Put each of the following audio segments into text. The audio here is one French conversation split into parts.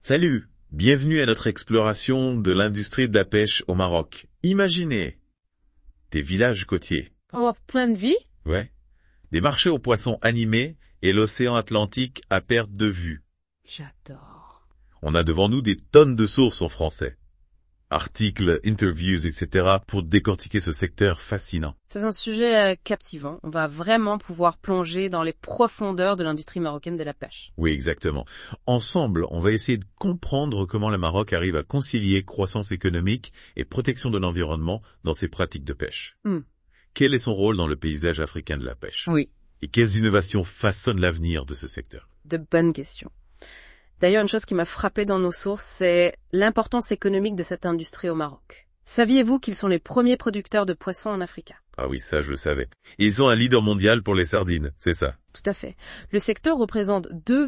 Salut, bienvenue à notre exploration de l'industrie de la pêche au Maroc. Imaginez des villages côtiers, Oh, plein de vie? ouais, des marchés aux poissons animés et l'océan Atlantique à perte de vue. J'adore. On a devant nous des tonnes de sources en français. Articles, interviews, etc. pour décortiquer ce secteur fascinant. C'est un sujet captivant. On va vraiment pouvoir plonger dans les profondeurs de l'industrie marocaine de la pêche. Oui, exactement. Ensemble, on va essayer de comprendre comment le Maroc arrive à concilier croissance économique et protection de l'environnement dans ses pratiques de pêche. Quel est son rôle dans le paysage africain de la pêche? Oui, Et quelles innovations façonnent l'avenir de ce secteur? de bonnes questions. D'ailleurs, une chose qui m'a frappée dans nos sources, c'est l'importance économique de cette industrie au Maroc. Saviez-vous qu'ils sont les premiers producteurs de poissons en Afrique? Ah oui, ça je le savais. Et ils sont un leader mondial pour les sardines, c'est ça. Tout à fait. Le secteur représente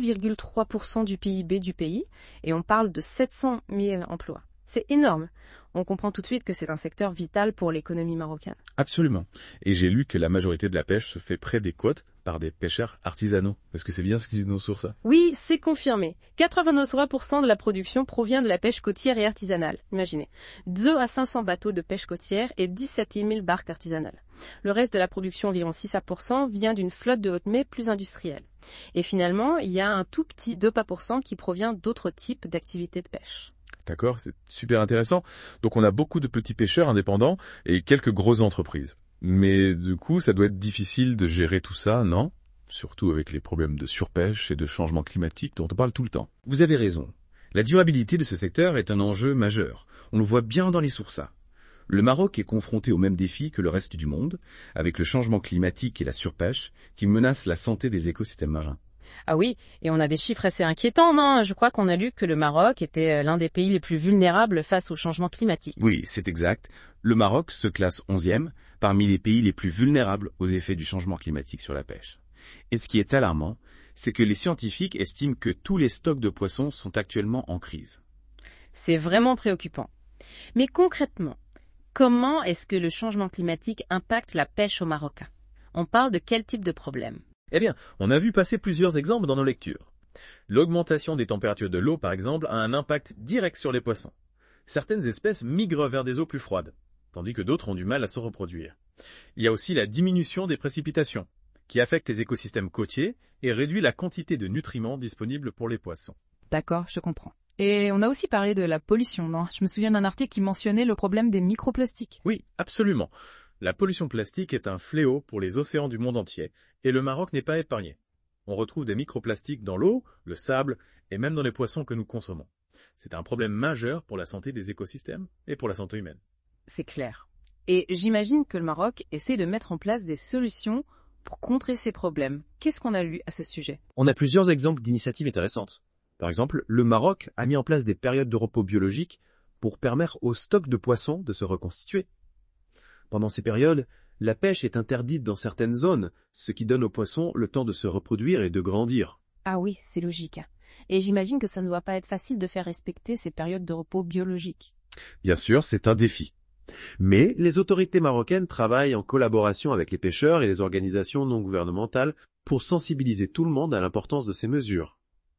2,3% du PIB du pays et on parle de 700 000 emplois. C'est énorme. On comprend tout de suite que c'est un secteur vital pour l'économie marocaine. Absolument. Et j'ai lu que la majorité de la pêche se fait près des côtes par des pêcheurs artisanaux. Est-ce que c'est bien ce qu'ils disent nos sources, ça? Oui, c'est confirmé. 83% de la production provient de la pêche côtière et artisanale. Imaginez. 2 à 500 bateaux de pêche côtière et 17 000 barques artisanales. Le reste de la production, environ 6 à 1%, vient d'une flotte de haute mer plus industrielle. Et finalement, il y a un tout petit 2% qui provient d'autres types d'activités de pêche. D'accord, c'est super intéressant. Donc on a beaucoup de petits pêcheurs indépendants et quelques grosses entreprises. Mais du coup, ça doit être difficile de gérer tout ça, non? Surtout avec les problèmes de surpêche et de changement climatique dont on parle tout le temps. Vous avez raison. La durabilité de ce secteur est un enjeu majeur. On le voit bien dans les sources. Le Maroc est confronté aux mêmes défis que le reste du monde, avec le changement climatique et la surpêche qui menacent la santé des écosystèmes marins. Ah oui, et on a des chiffres assez inquiétants, non? Je crois qu'on a lu que le Maroc était l'un des pays les plus vulnérables face au changement climatique. Oui, c'est exact. Le Maroc se classe 11e parmi les pays les plus vulnérables aux effets du changement climatique sur la pêche. Et ce qui est alarmant, c'est que les scientifiques estiment que tous les stocks de poissons sont actuellement en crise. C'est vraiment préoccupant. Mais concrètement, comment est-ce que le changement climatique impacte la pêche au Maroc? On parle de quel type de problème? Eh bien, on a vu passer plusieurs exemples dans nos lectures. L'augmentation des températures de l'eau, par exemple, a un impact direct sur les poissons. Certaines espèces migrent vers des eaux plus froides, tandis que d'autres ont du mal à se reproduire. Il y a aussi la diminution des précipitations, qui affecte les écosystèmes côtiers et réduit la quantité de nutriments disponibles pour les poissons. D'accord, je comprends. Et on a aussi parlé de la pollution, non? Je me souviens d'un article qui mentionnait le problème des microplastiques. Oui, absolument. La pollution plastique est un fléau pour les océans du monde entier, et le Maroc n'est pas épargné. On retrouve des microplastiques dans l'eau, le sable, et même dans les poissons que nous consommons. C'est un problème majeur pour la santé des écosystèmes et pour la santé humaine. C'est clair. Et j'imagine que le Maroc essaie de mettre en place des solutions pour contrer ces problèmes. Qu'est-ce qu'on a lu à ce sujet? On a plusieurs exemples d'initiatives intéressantes. Par exemple, le Maroc a mis en place des périodes de repos biologique pour permettre aux stocks de poissons de se reconstituer. Pendant ces périodes, la pêche est interdite dans certaines zones, ce qui donne aux poissons le temps de se reproduire et de grandir. Ah oui, c'est logique. Et j'imagine que ça ne doit pas être facile de faire respecter ces périodes de repos biologiques. Bien sûr, c'est un défi. Mais les autorités marocaines travaillent en collaboration avec les pêcheurs et les organisations non gouvernementales pour sensibiliser tout le monde à l'importance de ces mesures.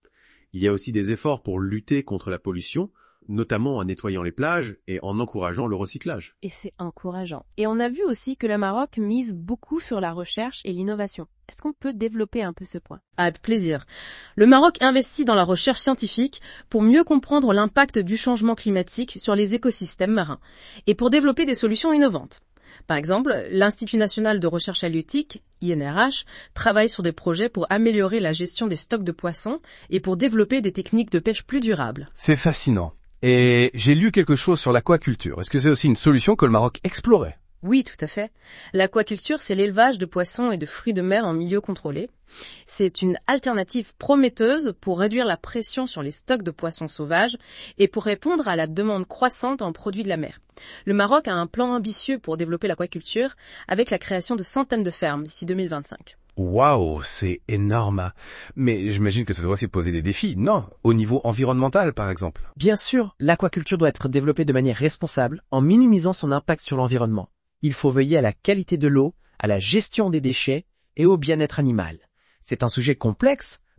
Il y a aussi des efforts pour lutter contre la pollution, notamment en nettoyant les plages et en encourageant le recyclage. Et c'est encourageant. Et on a vu aussi que le Maroc mise beaucoup sur la recherche et l'innovation. Est-ce qu'on peut développer un peu ce point? Avec plaisir. Le Maroc investit dans la recherche scientifique pour mieux comprendre l'impact du changement climatique sur les écosystèmes marins et pour développer des solutions innovantes. Par exemple, l'Institut national de recherche halieutique, INRH, travaille sur des projets pour améliorer la gestion des stocks de poissons et pour développer des techniques de pêche plus durables. C'est fascinant. Et j'ai lu quelque chose sur l'aquaculture. Est-ce que c'est aussi une solution que le Maroc explorait? Oui, tout à fait. L'aquaculture, c'est l'élevage de poissons et de fruits de mer en milieu contrôlé. C'est une alternative prometteuse pour réduire la pression sur les stocks de poissons sauvages et pour répondre à la demande croissante en produits de la mer. Le Maroc a un plan ambitieux pour développer l'aquaculture avec la création de centaines de fermes d'ici 2025. Waouh, c'est énorme. Mais j'imagine que ça doit aussi poser des défis, non? Au niveau environnemental, par exemple. Bien sûr, l'aquaculture doit être développée de manière responsable en minimisant son impact sur l'environnement. Il faut veiller à la qualité de l'eau, à la gestion des déchets et au bien-être animal. C'est un sujet complexe,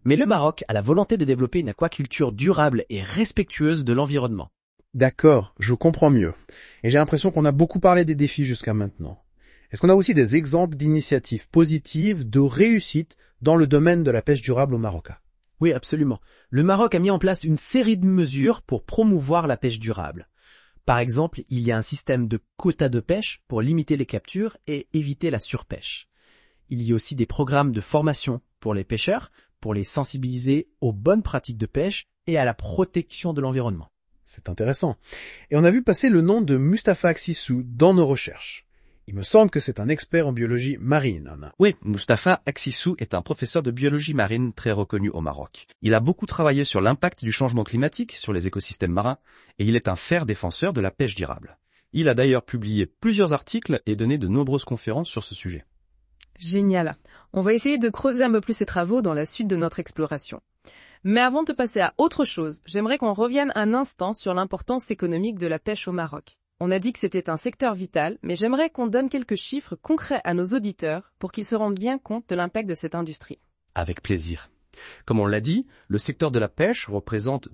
Mais le Maroc a la volonté de développer une aquaculture durable et respectueuse de l'environnement. D'accord, je comprends mieux. Et j'ai l'impression qu'on a beaucoup parlé des défis jusqu'à maintenant. Est-ce qu'on a aussi des exemples d'initiatives positives, de réussite dans le domaine de la pêche durable au Maroc? Oui, absolument. Le Maroc a mis en place une série de mesures pour promouvoir la pêche durable. Par exemple, il y a un système de quotas de pêche pour limiter les captures et éviter la surpêche. Il y a aussi des programmes de formation pour les pêcheurs, pour les sensibiliser aux bonnes pratiques de pêche et à la protection de l'environnement. C'est intéressant. Et on a vu passer le nom de Mustapha Aksissou dans nos recherches. Il me semble que c'est un expert en biologie marine. Oui, Mustapha Aksissou est un professeur de biologie marine très reconnu au Maroc. Il a beaucoup travaillé sur l'impact du changement climatique sur les écosystèmes marins et il est un fervent défenseur de la pêche durable. Il a d'ailleurs publié plusieurs articles et donné de nombreuses conférences sur ce sujet. Génial. On va essayer de creuser un peu plus ces travaux dans la suite de notre exploration. Mais avant de passer à autre chose, j'aimerais qu'on revienne un instant sur l'importance économique de la pêche au Maroc. On a dit que c'était un secteur vital, mais j'aimerais qu'on donne quelques chiffres concrets à nos auditeurs pour qu'ils se rendent bien compte de l'impact de cette industrie. Avec plaisir. Comme on l'a dit, le secteur de la pêche représente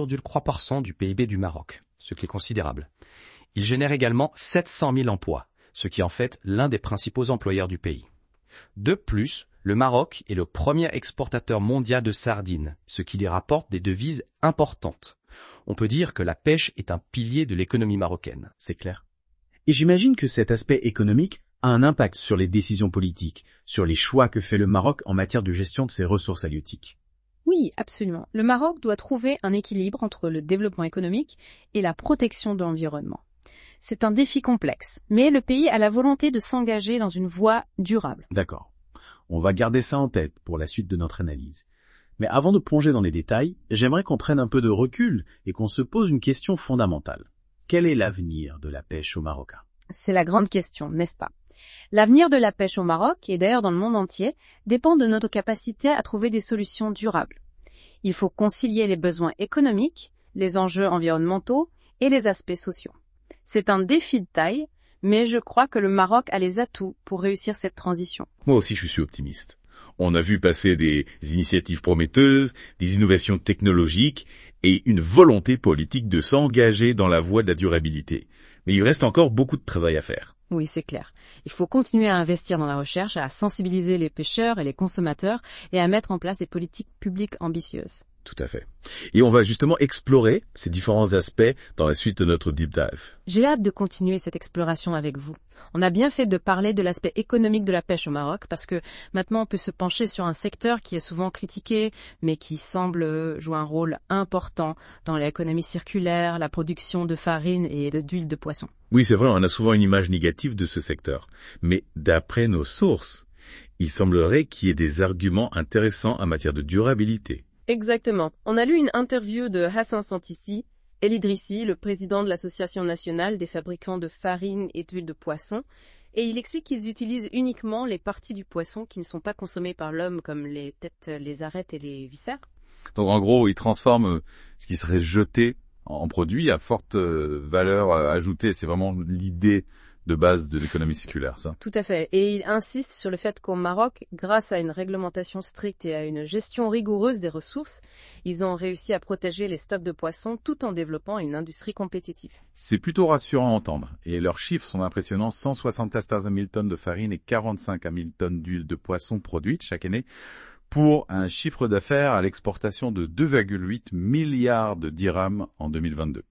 2,3% du PIB du Maroc, ce qui est considérable. Il génère également 700 000 emplois, ce qui en fait l'un des principaux employeurs du pays. De plus, le Maroc est le premier exportateur mondial de sardines, ce qui lui rapporte des devises importantes. On peut dire que la pêche est un pilier de l'économie marocaine, c'est clair. Et j'imagine que cet aspect économique a un impact sur les décisions politiques, sur les choix que fait le Maroc en matière de gestion de ses ressources halieutiques. Oui, absolument. Le Maroc doit trouver un équilibre entre le développement économique et la protection de l'environnement. C'est un défi complexe, mais le pays a la volonté de s'engager dans une voie durable. D'accord. On va garder ça en tête pour la suite de notre analyse. Mais avant de plonger dans les détails, j'aimerais qu'on prenne un peu de recul et qu'on se pose une question fondamentale. Quel est l'avenir de la pêche au Maroc? C'est la grande question, n'est-ce pas? L'avenir de la pêche au Maroc, et d'ailleurs dans le monde entier, dépend de notre capacité à trouver des solutions durables. Il faut concilier les besoins économiques, les enjeux environnementaux et les aspects sociaux. C'est un défi de taille, mais je crois que le Maroc a les atouts pour réussir cette transition. Moi aussi, je suis optimiste. On a vu passer des initiatives prometteuses, des innovations technologiques et une volonté politique de s'engager dans la voie de la durabilité. Mais il reste encore beaucoup de travail à faire. Oui, c'est clair. Il faut continuer à investir dans la recherche, à sensibiliser les pêcheurs et les consommateurs et à mettre en place des politiques publiques ambitieuses. Tout à fait. Et on va justement explorer ces différents aspects dans la suite de notre deep dive. J'ai hâte de continuer cette exploration avec vous. On a bien fait de parler de l'aspect économique de la pêche au Maroc parce que maintenant on peut se pencher sur un secteur qui est souvent critiqué mais qui semble jouer un rôle important dans l'économie circulaire, la production de farine et d'huile de poisson. Oui, c'est vrai, on a souvent une image négative de ce secteur. Mais d'après nos sources, il semblerait qu'il y ait des arguments intéressants en matière de durabilité. Exactement. On a lu une interview de Hassan Santissi, El Idrissi, le président de l'Association nationale des fabricants de farine et d'huile de poisson, et il explique qu'ils utilisent uniquement les parties du poisson qui ne sont pas consommées par l'homme, comme les têtes, les arêtes et les viscères. Donc en gros, ils transforment ce qui serait jeté en produit à forte valeur ajoutée. C'est vraiment l'idée de base de l'économie circulaire, ça. Tout à fait. Et il insiste sur le fait qu'au Maroc, grâce à une réglementation stricte et à une gestion rigoureuse des ressources, ils ont réussi à protéger les stocks de poissons tout en développant une industrie compétitive. C'est plutôt rassurant à entendre. Et leurs chiffres sont impressionnants. 174 000 tonnes de farine et 45 000 tonnes d'huile de poisson produites chaque année pour un chiffre d'affaires à l'exportation de 2,8 milliards de dirhams en 2022.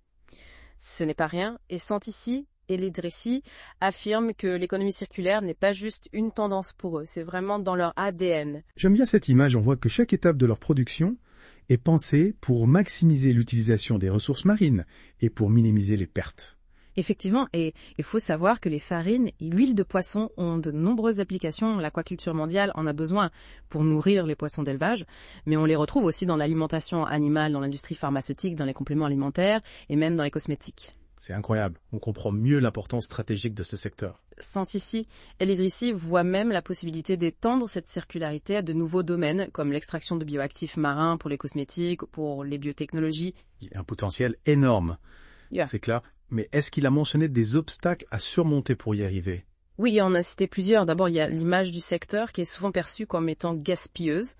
Ce n'est pas rien. Et Santissi et l'Idrissi affirment que l'économie circulaire n'est pas juste une tendance pour eux, c'est vraiment dans leur ADN. J'aime bien cette image, on voit que chaque étape de leur production est pensée pour maximiser l'utilisation des ressources marines et pour minimiser les pertes. Effectivement, et il faut savoir que les farines et l'huile de poisson ont de nombreuses applications. L'aquaculture mondiale en a besoin pour nourrir les poissons d'élevage, mais on les retrouve aussi dans l'alimentation animale, dans l'industrie pharmaceutique, dans les compléments alimentaires et même dans les cosmétiques. C'est incroyable, on comprend mieux l'importance stratégique de ce secteur. Santissi et l'Idrissi voient même la possibilité d'étendre cette circularité à de nouveaux domaines, comme l'extraction de bioactifs marins pour les cosmétiques, pour les biotechnologies. Il y a un potentiel énorme, c'est clair. Mais est-ce qu'il a mentionné des obstacles à surmonter pour y arriver? Oui, on a cité plusieurs. D'abord, il y a l'image du secteur qui est souvent perçue comme étant gaspilleuse.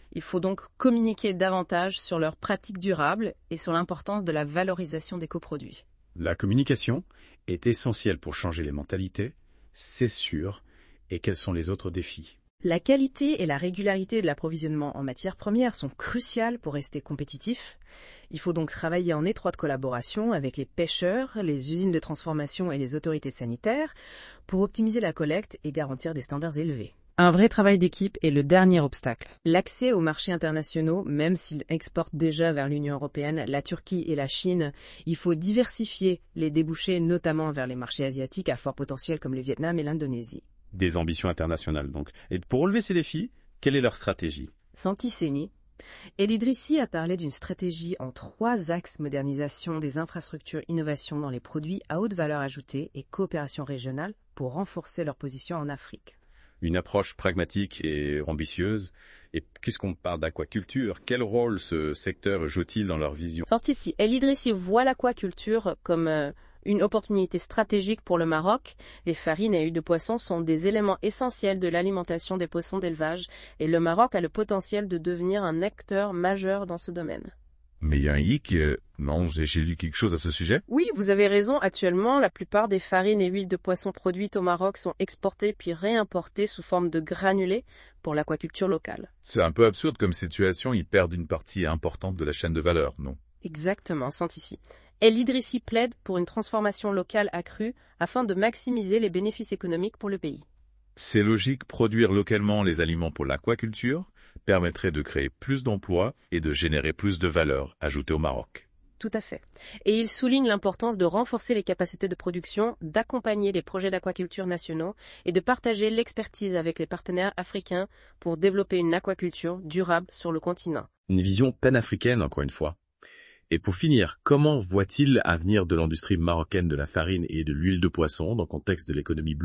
Il faut donc communiquer davantage sur leurs pratiques durables et sur l'importance de la valorisation des coproduits. La communication est essentielle pour changer les mentalités, c'est sûr. Et quels sont les autres défis ? La qualité et la régularité de l'approvisionnement en matières premières sont cruciales pour rester compétitifs. Il faut donc travailler en étroite collaboration avec les pêcheurs, les usines de transformation et les autorités sanitaires pour optimiser la collecte et garantir des standards élevés. Un vrai travail d'équipe est le dernier obstacle. L'accès aux marchés internationaux, même s'ils exportent déjà vers l'Union européenne, la Turquie et la Chine, il faut diversifier les débouchés, notamment vers les marchés asiatiques à fort potentiel comme le Vietnam et l'Indonésie. Des ambitions internationales donc. Et pour relever ces défis, quelle est leur stratégie ? Santi Seni. El Idrissi a parlé d'une stratégie en 3 axes: modernisation des infrastructures, innovation dans les produits à haute valeur ajoutée et coopération régionale pour renforcer leur position en Afrique. Une approche pragmatique et ambitieuse. Et puisqu'on parle d'aquaculture, quel rôle ce secteur joue-t-il dans leur vision ? Sorti, El Idrissi voit l'aquaculture comme une opportunité stratégique pour le Maroc. Les farines et huiles de poisson sont des éléments essentiels de l'alimentation des poissons d'élevage et le Maroc a le potentiel de devenir un acteur majeur dans ce domaine. Mais il y a un hic, non, j'ai lu quelque chose à ce sujet. Oui, vous avez raison. Actuellement, la plupart des farines et huiles de poisson produites au Maroc sont exportées puis réimportées sous forme de granulés pour l'aquaculture locale. C'est un peu absurde comme situation, ils perdent une partie importante de la chaîne de valeur, non ? Exactement, ici. El Idrissi plaide pour une transformation locale accrue afin de maximiser les bénéfices économiques pour le pays. C'est logique, produire localement les aliments pour l'aquaculture permettrait de créer plus d'emplois et de générer plus de valeur ajoutée au Maroc. Tout à fait. Et il souligne l'importance de renforcer les capacités de production, d'accompagner les projets d'aquaculture nationaux et de partager l'expertise avec les partenaires africains pour développer une aquaculture durable sur le continent. Une vision panafricaine, encore une fois. Et pour finir, comment voit-il l'avenir de l'industrie marocaine de la farine et de l'huile de poisson dans le contexte de l'économie bleue ?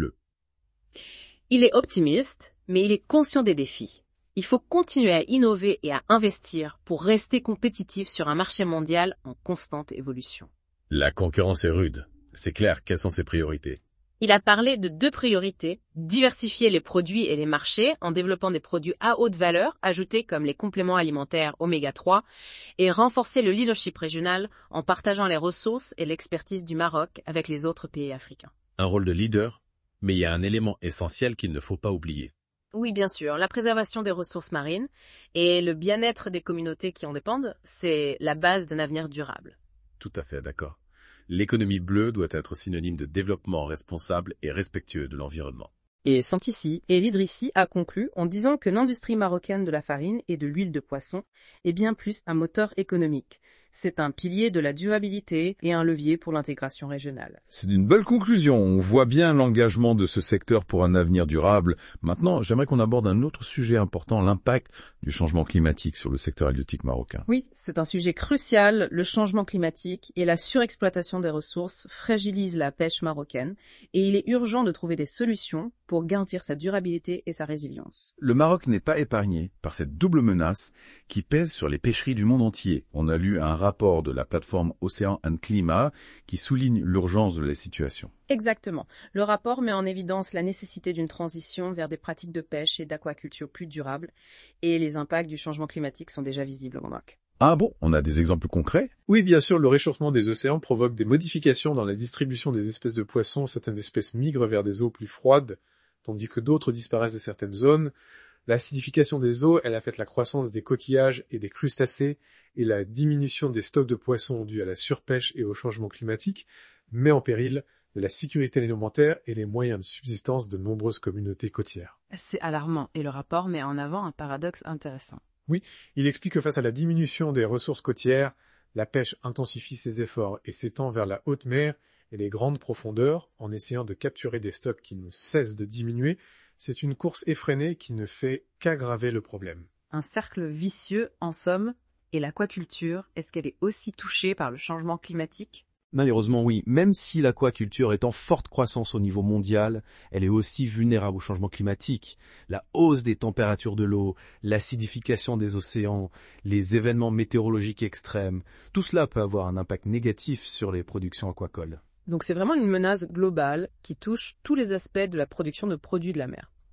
Il est optimiste, mais il est conscient des défis. Il faut continuer à innover et à investir pour rester compétitif sur un marché mondial en constante évolution. La concurrence est rude. C'est clair, quelles sont ses priorités ? Il a parlé de 2 priorités: diversifier les produits et les marchés en développant des produits à haute valeur ajoutée comme les compléments alimentaires oméga 3 et renforcer le leadership régional en partageant les ressources et l'expertise du Maroc avec les autres pays africains. Un rôle de leader, mais il y a un élément essentiel qu'il ne faut pas oublier. Oui, bien sûr, la préservation des ressources marines et le bien-être des communautés qui en dépendent, c'est la base d'un avenir durable. Tout à fait, d'accord. L'économie bleue doit être synonyme de développement responsable et respectueux de l'environnement. Et Santi El Idrissi a conclu en disant que l'industrie marocaine de la farine et de l'huile de poisson est bien plus un moteur économique. C'est un pilier de la durabilité et un levier pour l'intégration régionale. C'est une belle conclusion. On voit bien l'engagement de ce secteur pour un avenir durable. Maintenant, j'aimerais qu'on aborde un autre sujet important, l'impact du changement climatique sur le secteur halieutique marocain. Oui, c'est un sujet crucial. Le changement climatique et la surexploitation des ressources fragilisent la pêche marocaine et il est urgent de trouver des solutions pour garantir sa durabilité et sa résilience. Le Maroc n'est pas épargné par cette double menace qui pèse sur les pêcheries du monde entier. On a lu un rapport de la plateforme Océan and Climat qui souligne l'urgence de la situation. Exactement. Le rapport met en évidence la nécessité d'une transition vers des pratiques de pêche et d'aquaculture plus durables et les impacts du changement climatique sont déjà visibles au Maroc. Ah bon, on a des exemples concrets ? Oui, bien sûr, le réchauffement des océans provoque des modifications dans la distribution des espèces de poissons. Certaines espèces migrent vers des eaux plus froides, tandis que d'autres disparaissent de certaines zones. L'acidification des eaux, elle affecte la croissance des coquillages et des crustacés, et la diminution des stocks de poissons due à la surpêche et au changement climatique met en péril la sécurité alimentaire et les moyens de subsistance de nombreuses communautés côtières. C'est alarmant, et le rapport met en avant un paradoxe intéressant. Oui, il explique que face à la diminution des ressources côtières, la pêche intensifie ses efforts et s'étend vers la haute mer et les grandes profondeurs en essayant de capturer des stocks qui ne cessent de diminuer. C'est une course effrénée qui ne fait qu'aggraver le problème. Un cercle vicieux, en somme, et l'aquaculture, est-ce qu'elle est aussi touchée par le changement climatique ? Malheureusement oui, même si l'aquaculture est en forte croissance au niveau mondial, elle est aussi vulnérable au changement climatique. La hausse des températures de l'eau, l'acidification des océans, les événements météorologiques extrêmes, tout cela peut avoir un impact négatif sur les productions aquacoles. Donc c'est vraiment une menace globale qui touche tous les aspects de la production de produits de la mer.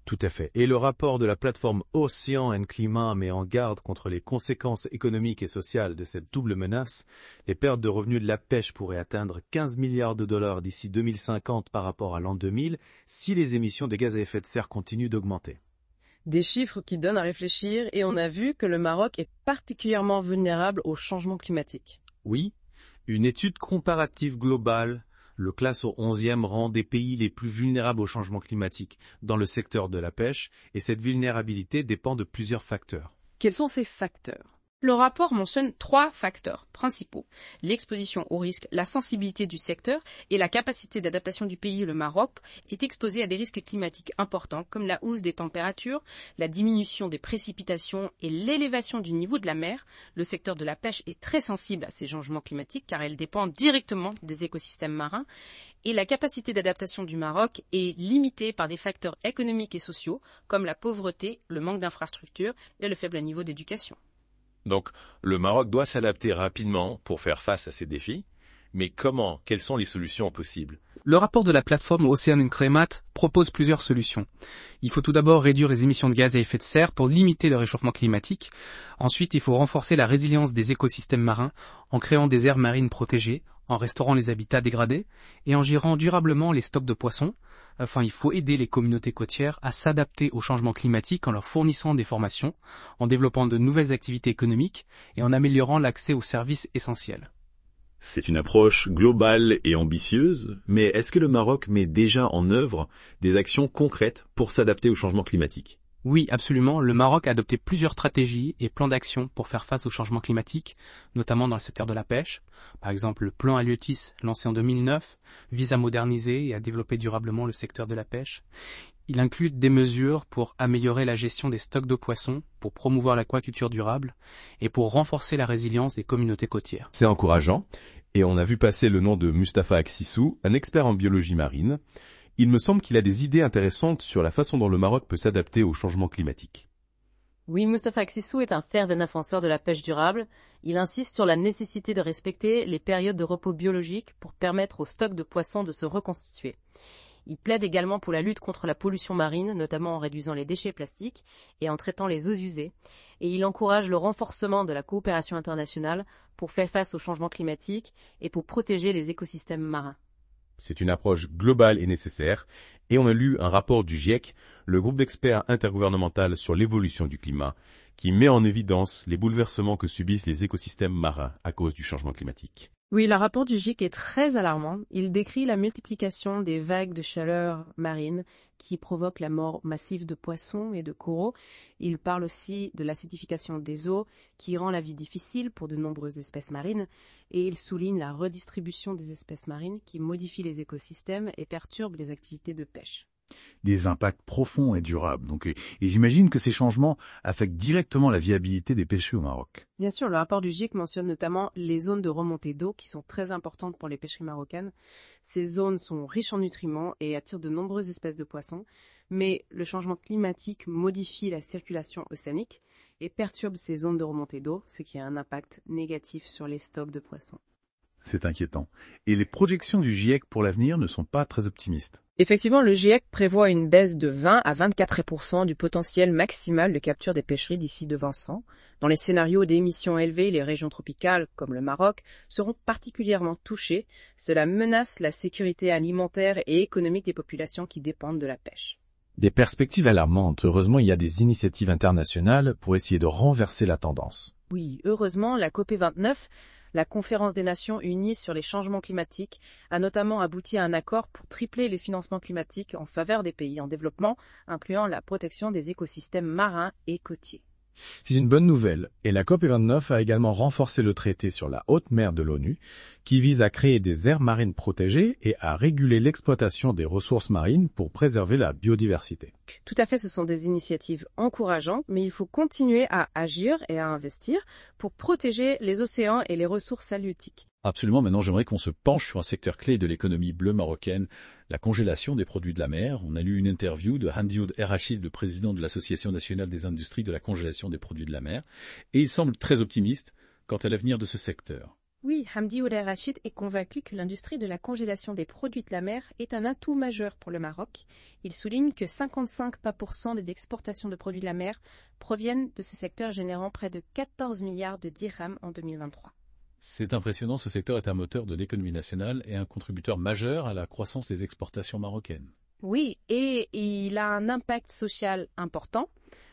Tout à fait. Et le rapport de la plateforme Océan and Climat met en garde contre les conséquences économiques et sociales de cette double menace. Les pertes de revenus de la pêche pourraient atteindre 15 milliards de dollars d'ici 2050 par rapport à l'an 2000 si les émissions de gaz à effet de serre continuent d'augmenter. Des chiffres qui donnent à réfléchir et on a vu que le Maroc est particulièrement vulnérable au changement climatique. Oui, une étude comparative globale le classe au 11e rang des pays les plus vulnérables au changement climatique dans le secteur de la pêche, et cette vulnérabilité dépend de plusieurs facteurs. Quels sont ces facteurs ? Le rapport mentionne 3 facteurs principaux. L'exposition au risque, la sensibilité du secteur et la capacité d'adaptation du pays. Le Maroc est exposé à des risques climatiques importants comme la hausse des températures, la diminution des précipitations et l'élévation du niveau de la mer. Le secteur de la pêche est très sensible à ces changements climatiques car elle dépend directement des écosystèmes marins. Et la capacité d'adaptation du Maroc est limitée par des facteurs économiques et sociaux comme la pauvreté, le manque d'infrastructures et le faible niveau d'éducation. Donc, le Maroc doit s'adapter rapidement pour faire face à ces défis. Mais comment ? Quelles sont les solutions possibles ? Le rapport de la plateforme Océan and Climat propose plusieurs solutions. Il faut tout d'abord réduire les émissions de gaz à effet de serre pour limiter le réchauffement climatique. Ensuite, il faut renforcer la résilience des écosystèmes marins en créant des aires marines protégées, en restaurant les habitats dégradés et en gérant durablement les stocks de poissons. Enfin, il faut aider les communautés côtières à s'adapter au changement climatique en leur fournissant des formations, en développant de nouvelles activités économiques et en améliorant l'accès aux services essentiels. C'est une approche globale et ambitieuse, mais est-ce que le Maroc met déjà en œuvre des actions concrètes pour s'adapter au changement climatique ? Oui, absolument. Le Maroc a adopté plusieurs stratégies et plans d'action pour faire face au changement climatique, notamment dans le secteur de la pêche. Par exemple, le plan Halieutis, lancé en 2009, vise à moderniser et à développer durablement le secteur de la pêche. Il inclut des mesures pour améliorer la gestion des stocks de poissons, pour promouvoir l'aquaculture durable et pour renforcer la résilience des communautés côtières. C'est encourageant, et on a vu passer le nom de Mustapha Aksissou, un expert en biologie marine. Il me semble qu'il a des idées intéressantes sur la façon dont le Maroc peut s'adapter au changement climatique. Oui, Mustapha Aksissou est un fervent défenseur de la pêche durable. Il insiste sur la nécessité de respecter les périodes de repos biologique pour permettre aux stocks de poissons de se reconstituer. Il plaide également pour la lutte contre la pollution marine, notamment en réduisant les déchets plastiques et en traitant les eaux usées. Et il encourage le renforcement de la coopération internationale pour faire face au changement climatique et pour protéger les écosystèmes marins. C'est une approche globale et nécessaire, et on a lu un rapport du GIEC, le groupe d'experts intergouvernemental sur l'évolution du climat, qui met en évidence les bouleversements que subissent les écosystèmes marins à cause du changement climatique. Oui, le rapport du GIEC est très alarmant. Il décrit la multiplication des vagues de chaleur marine qui provoquent la mort massive de poissons et de coraux. Il parle aussi de l'acidification des eaux qui rend la vie difficile pour de nombreuses espèces marines. Et il souligne la redistribution des espèces marines qui modifient les écosystèmes et perturbent les activités de pêche. Des impacts profonds et durables. Et j'imagine que ces changements affectent directement la viabilité des pêchers au Maroc. Bien sûr, le rapport du GIEC mentionne notamment les zones de remontée d'eau qui sont très importantes pour les pêcheries marocaines. Ces zones sont riches en nutriments et attirent de nombreuses espèces de poissons, mais le changement climatique modifie la circulation océanique et perturbe ces zones de remontée d'eau, ce qui a un impact négatif sur les stocks de poissons. C'est inquiétant. Et les projections du GIEC pour l'avenir ne sont pas très optimistes. Effectivement, le GIEC prévoit une baisse de 20 à 24% du potentiel maximal de capture des pêcheries d'ici 2100. Dans les scénarios d'émissions élevées, les régions tropicales, comme le Maroc, seront particulièrement touchées. Cela menace la sécurité alimentaire et économique des populations qui dépendent de la pêche. Des perspectives alarmantes. Heureusement, il y a des initiatives internationales pour essayer de renverser la tendance. Oui, heureusement, la COP29, la Conférence des Nations Unies sur les changements climatiques, a notamment abouti à un accord pour tripler les financements climatiques en faveur des pays en développement, incluant la protection des écosystèmes marins et côtiers. C'est une bonne nouvelle, et la COP29 a également renforcé le traité sur la haute mer de l'ONU, qui vise à créer des aires marines protégées et à réguler l'exploitation des ressources marines pour préserver la biodiversité. Tout à fait, ce sont des initiatives encourageantes, mais il faut continuer à agir et à investir pour protéger les océans et les ressources halieutiques. Absolument, maintenant j'aimerais qu'on se penche sur un secteur clé de l'économie bleue marocaine, la congélation des produits de la mer. On a lu une interview de Handioud Errachid, le président de l'Association nationale des industries de la congélation des produits de la mer, et il semble très optimiste quant à l'avenir de ce secteur. Oui, Hamdi Ould El-Rachid est convaincu que l'industrie de la congélation des produits de la mer est un atout majeur pour le Maroc. Il souligne que 55% des exportations de produits de la mer proviennent de ce secteur, générant près de 14 milliards de dirhams en 2023. C'est impressionnant, ce secteur est un moteur de l'économie nationale et un contributeur majeur à la croissance des exportations marocaines. Oui, et il a un impact social important.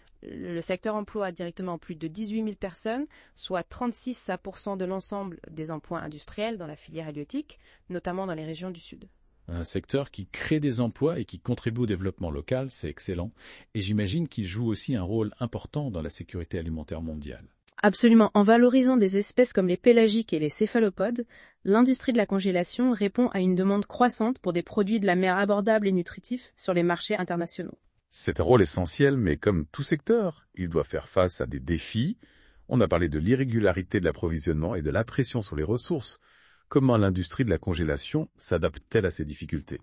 Le secteur emploie directement plus de 18 000 personnes, soit 36% de l'ensemble des emplois industriels dans la filière halieutique, notamment dans les régions du Sud. Un secteur qui crée des emplois et qui contribue au développement local, c'est excellent. Et j'imagine qu'il joue aussi un rôle important dans la sécurité alimentaire mondiale. Absolument. En valorisant des espèces comme les pélagiques et les céphalopodes, l'industrie de la congélation répond à une demande croissante pour des produits de la mer abordables et nutritifs sur les marchés internationaux. C'est un rôle essentiel, mais comme tout secteur, il doit faire face à des défis. On a parlé de l'irrégularité de l'approvisionnement et de la pression sur les ressources. Comment l'industrie de la congélation s'adapte-t-elle à ces difficultés?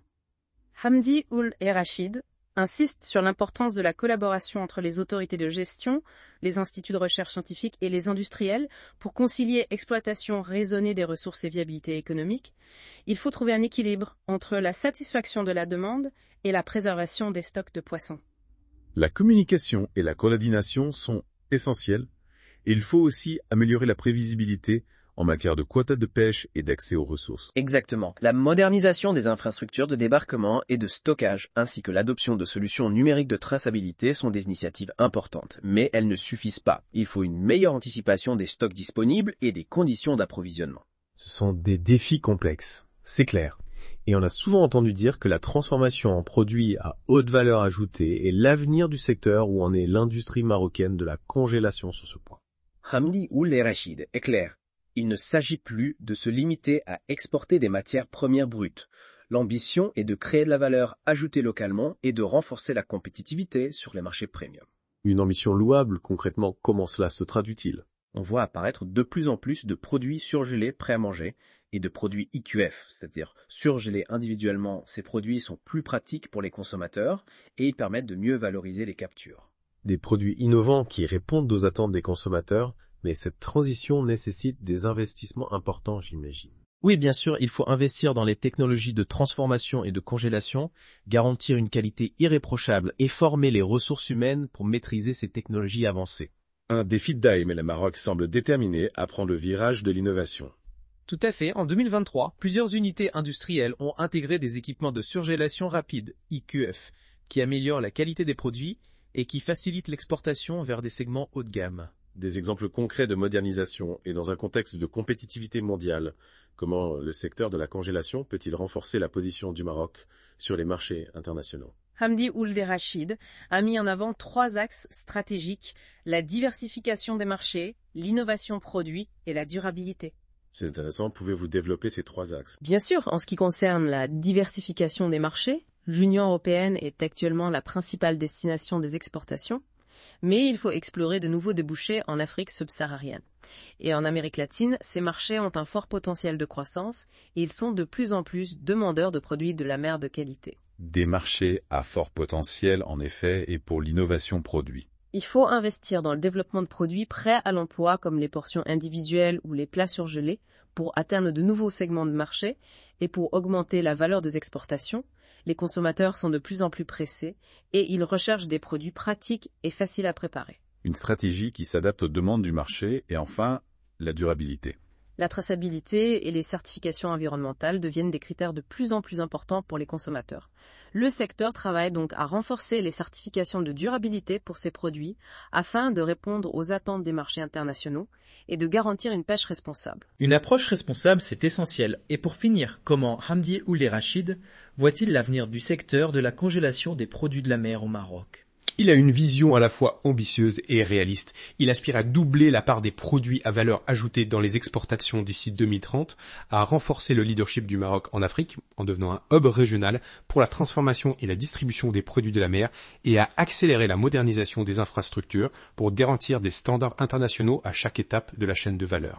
Hamdi Ould El-Rachid insiste sur l'importance de la collaboration entre les autorités de gestion, les instituts de recherche scientifique et les industriels pour concilier exploitation raisonnée des ressources et viabilité économique. Il faut trouver un équilibre entre la satisfaction de la demande et la préservation des stocks de poissons. La communication et la coordination sont essentielles, et il faut aussi améliorer la prévisibilité en matière de quotas de pêche et d'accès aux ressources. Exactement. La modernisation des infrastructures de débarquement et de stockage, ainsi que l'adoption de solutions numériques de traçabilité sont des initiatives importantes, mais elles ne suffisent pas. Il faut une meilleure anticipation des stocks disponibles et des conditions d'approvisionnement. Ce sont des défis complexes, c'est clair. Et on a souvent entendu dire que la transformation en produits à haute valeur ajoutée est l'avenir du secteur où en est l'industrie marocaine de la congélation sur ce point. Hamdi Ould El-Rachid est clair. Il ne s'agit plus de se limiter à exporter des matières premières brutes. L'ambition est de créer de la valeur ajoutée localement et de renforcer la compétitivité sur les marchés premium. Une ambition louable, concrètement, comment cela se traduit-il? On voit apparaître de plus en plus de produits surgelés prêts à manger et de produits IQF, c'est-à-dire surgelés individuellement. Ces produits sont plus pratiques pour les consommateurs et ils permettent de mieux valoriser les captures. Des produits innovants qui répondent aux attentes des consommateurs, mais cette transition nécessite des investissements importants, j'imagine. Oui, bien sûr, il faut investir dans les technologies de transformation et de congélation, garantir une qualité irréprochable et former les ressources humaines pour maîtriser ces technologies avancées. Un défi de taille, mais le Maroc semble déterminé à prendre le virage de l'innovation. Tout à fait. En 2023, plusieurs unités industrielles ont intégré des équipements de surgélation rapide, IQF, qui améliorent la qualité des produits et qui facilitent l'exportation vers des segments haut de gamme. Des exemples concrets de modernisation et dans un contexte de compétitivité mondiale, comment le secteur de la congélation peut-il renforcer la position du Maroc sur les marchés internationaux? Hamdi Ould El-Rachid a mis en avant 3 axes stratégiques, la diversification des marchés, l'innovation produit et la durabilité. C'est intéressant, pouvez-vous développer ces 3 axes? Bien sûr, en ce qui concerne la diversification des marchés, l'Union européenne est actuellement la principale destination des exportations. Mais il faut explorer de nouveaux débouchés en Afrique subsaharienne. Et en Amérique latine, ces marchés ont un fort potentiel de croissance et ils sont de plus en plus demandeurs de produits de la mer de qualité. Des marchés à fort potentiel, en effet, et pour l'innovation produit. Il faut investir dans le développement de produits prêts à l'emploi comme les portions individuelles ou les plats surgelés pour atteindre de nouveaux segments de marché et pour augmenter la valeur des exportations. Les consommateurs sont de plus en plus pressés et ils recherchent des produits pratiques et faciles à préparer. Une stratégie qui s'adapte aux demandes du marché et enfin, la durabilité. La traçabilité et les certifications environnementales deviennent des critères de plus en plus importants pour les consommateurs. Le secteur travaille donc à renforcer les certifications de durabilité pour ces produits afin de répondre aux attentes des marchés internationaux et de garantir une pêche responsable. Une approche responsable, c'est essentiel. Et pour finir, comment Hamdi Ould El-Rachid voit-il l'avenir du secteur de la congélation des produits de la mer au Maroc? Il a une vision à la fois ambitieuse et réaliste. Il aspire à doubler la part des produits à valeur ajoutée dans les exportations d'ici 2030, à renforcer le leadership du Maroc en Afrique en devenant un hub régional pour la transformation et la distribution des produits de la mer et à accélérer la modernisation des infrastructures pour garantir des standards internationaux à chaque étape de la chaîne de valeur.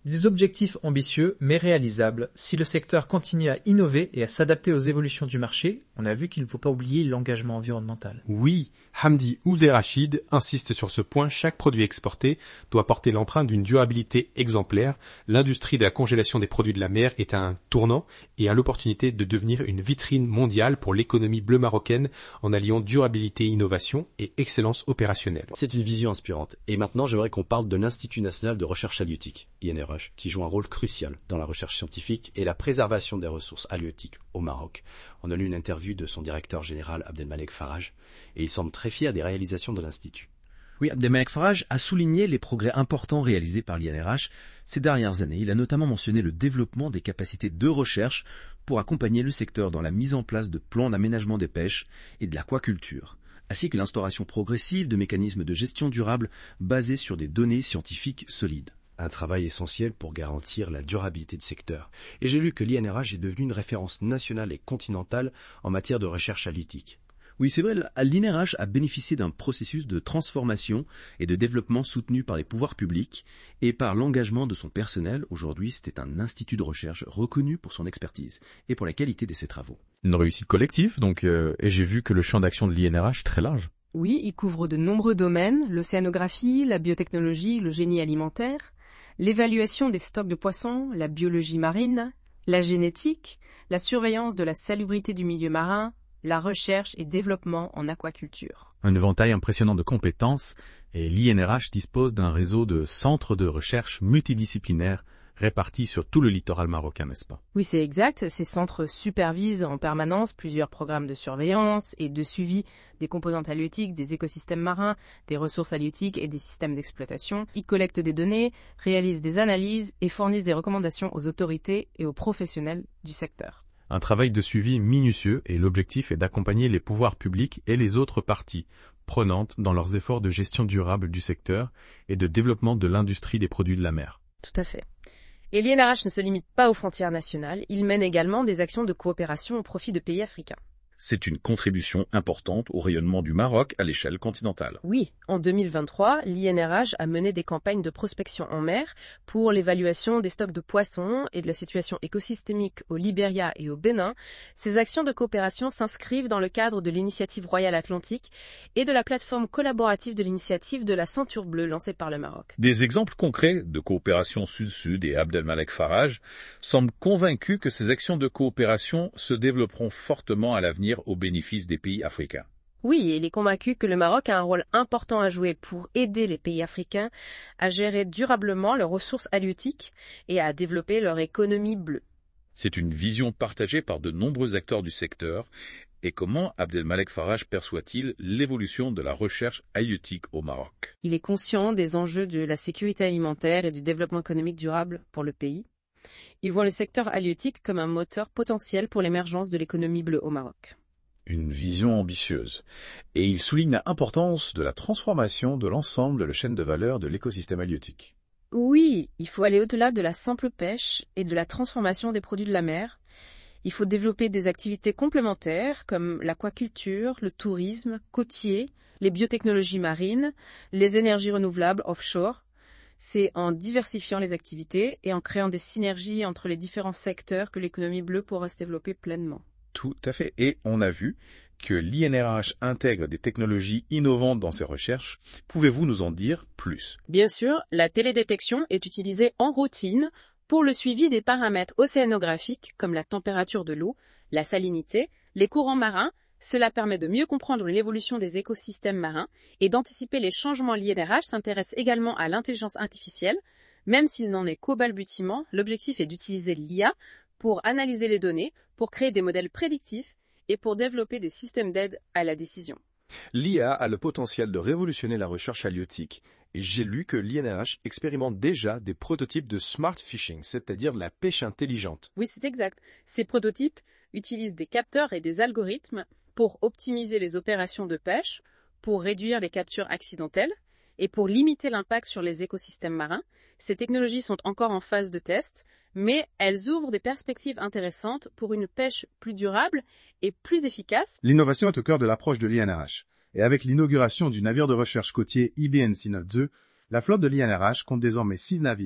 Des objectifs ambitieux mais réalisables. Si le secteur continue à innover et à s'adapter aux évolutions du marché, on a vu qu'il ne faut pas oublier l'engagement environnemental. Oui, Hamdi Ould-Rachid insiste sur ce point, chaque produit exporté doit porter l'empreinte d'une durabilité exemplaire. L'industrie de la congélation des produits de la mer est à un tournant et a l'opportunité de devenir une vitrine mondiale pour l'économie bleue marocaine en alliant durabilité, innovation et excellence opérationnelle. C'est une vision inspirante. Et maintenant, j'aimerais qu'on parle de l'Institut national de recherche halieutique, INRH, qui joue un rôle crucial dans la recherche scientifique et la préservation des ressources halieutiques au Maroc. On a lu une interview de son directeur général Abdelmalek Faraj et il semble très fier des réalisations de l'Institut. Oui, Abdelmalek Faraj a souligné les progrès importants réalisés par l'INRH ces dernières années. Il a notamment mentionné le développement des capacités de recherche pour accompagner le secteur dans la mise en place de plans d'aménagement des pêches et de l'aquaculture, ainsi que l'instauration progressive de mécanismes de gestion durable basés sur des données scientifiques solides. Un travail essentiel pour garantir la durabilité du secteur. Et j'ai lu que l'INRH est devenu une référence nationale et continentale en matière de recherche halieutique. Oui, c'est vrai, l'INRH a bénéficié d'un processus de transformation et de développement soutenu par les pouvoirs publics et par l'engagement de son personnel. Aujourd'hui, c'était un institut de recherche reconnu pour son expertise et pour la qualité de ses travaux. Une réussite collective, donc, et j'ai vu que le champ d'action de l'INRH est très large. Oui, il couvre de nombreux domaines, l'océanographie, la biotechnologie, le génie alimentaire, l'évaluation des stocks de poissons, la biologie marine, la génétique, la surveillance de la salubrité du milieu marin, la recherche et développement en aquaculture. Un éventail impressionnant de compétences, et l'INRH dispose d'un réseau de centres de recherche multidisciplinaires répartis sur tout le littoral marocain, n'est-ce pas? Oui, c'est exact. Ces centres supervisent en permanence plusieurs programmes de surveillance et de suivi des composantes halieutiques, des écosystèmes marins, des ressources halieutiques et des systèmes d'exploitation. Ils collectent des données, réalisent des analyses et fournissent des recommandations aux autorités et aux professionnels du secteur. Un travail de suivi minutieux et l'objectif est d'accompagner les pouvoirs publics et les autres parties prenantes dans leurs efforts de gestion durable du secteur et de développement de l'industrie des produits de la mer. Tout à fait. Et l'INRH ne se limite pas aux frontières nationales, il mène également des actions de coopération au profit de pays africains. C'est une contribution importante au rayonnement du Maroc à l'échelle continentale. Oui, en 2023, l'INRH a mené des campagnes de prospection en mer pour l'évaluation des stocks de poissons et de la situation écosystémique au Libéria et au Bénin. Ces actions de coopération s'inscrivent dans le cadre de l'initiative Royale Atlantique et de la plateforme collaborative de l'initiative de la Ceinture Bleue lancée par le Maroc. Des exemples concrets de coopération Sud-Sud et Abdelmalek Faraj semblent convaincus que ces actions de coopération se développeront fortement à l'avenir au bénéfice des pays africains. Oui, il est convaincu que le Maroc a un rôle important à jouer pour aider les pays africains à gérer durablement leurs ressources halieutiques et à développer leur économie bleue. C'est une vision partagée par de nombreux acteurs du secteur. Et comment Abdelmalek Faraj perçoit-il l'évolution de la recherche halieutique au Maroc? Il est conscient des enjeux de la sécurité alimentaire et du développement économique durable pour le pays. Il voit le secteur halieutique comme un moteur potentiel pour l'émergence de l'économie bleue au Maroc. Une vision ambitieuse. Et il souligne l'importance de la transformation de l'ensemble de la chaîne de valeur de l'écosystème halieutique. Oui, il faut aller au-delà de la simple pêche et de la transformation des produits de la mer. Il faut développer des activités complémentaires comme l'aquaculture, le tourisme côtier, les biotechnologies marines, les énergies renouvelables offshore. C'est en diversifiant les activités et en créant des synergies entre les différents secteurs que l'économie bleue pourra se développer pleinement. Tout à fait. Et on a vu que l'INRH intègre des technologies innovantes dans ses recherches. Pouvez-vous nous en dire plus? Bien sûr, la télédétection est utilisée en routine pour le suivi des paramètres océanographiques comme la température de l'eau, la salinité, les courants marins. Cela permet de mieux comprendre l'évolution des écosystèmes marins et d'anticiper les changements. L'INRH s'intéresse également à l'intelligence artificielle. Même s'il n'en est qu'au balbutiement, l'objectif est d'utiliser l'IA pour analyser les données, pour créer des modèles prédictifs et pour développer des systèmes d'aide à la décision. L'IA a le potentiel de révolutionner la recherche halieutique. Et j'ai lu que l'INRH expérimente déjà des prototypes de smart fishing, c'est-à-dire de la pêche intelligente. Oui, c'est exact. Ces prototypes utilisent des capteurs et des algorithmes pour optimiser les opérations de pêche, pour réduire les captures accidentelles et pour limiter l'impact sur les écosystèmes marins. Ces technologies sont encore en phase de test, mais elles ouvrent des perspectives intéressantes pour une pêche plus durable et plus efficace. L'innovation est au cœur de l'approche de l'INRH. Et avec l'inauguration du navire de recherche côtier IBN Sinot 2, la flotte de l'INRH compte désormais 6 navires